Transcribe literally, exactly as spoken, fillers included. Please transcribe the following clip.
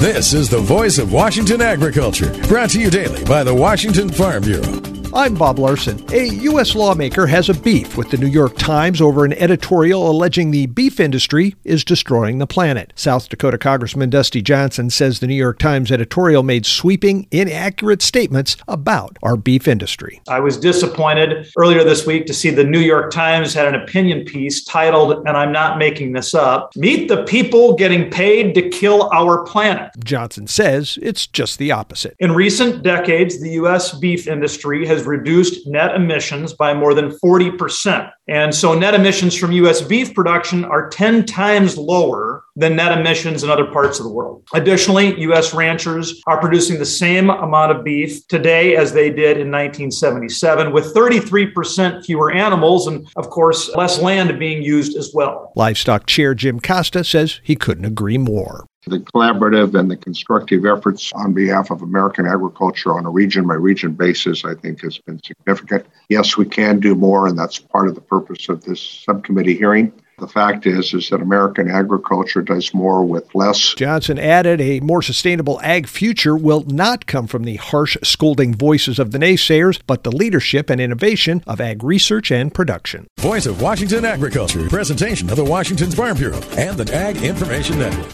This is the Voice of Washington Agriculture, brought to you daily by the Washington Farm Bureau. I'm Bob Larson. A U S lawmaker has a beef with the New York Times over an editorial alleging the beef industry is destroying the planet. South Dakota Congressman Dusty Johnson says the New York Times editorial made sweeping, inaccurate statements about our beef industry. I was disappointed earlier this week to see the New York Times had an opinion piece titled, and I'm not making this up, "Meet the people getting paid to kill our planet." Johnson says it's just the opposite. In recent decades, the U S beef industry has reduced net emissions by more than forty percent. And so net emissions from U S beef production are ten times lower than net emissions in other parts of the world. Additionally, U S ranchers are producing the same amount of beef today as they did in nineteen seventy-seven, with thirty-three percent fewer animals and, of course, less land being used as well. Livestock Chair Jim Costa says he couldn't agree more. The collaborative and the constructive efforts on behalf of American agriculture on a region-by-region basis, I think, has been significant. Yes, we can do more, and that's part of the purpose of this subcommittee hearing. The fact is, is that American agriculture does more with less. Johnson added a more sustainable ag future will not come from the harsh, scolding voices of the naysayers, but the leadership and innovation of ag research and production. Voice of Washington Agriculture, presentation of the Washington Farm Bureau and the Ag Information Network.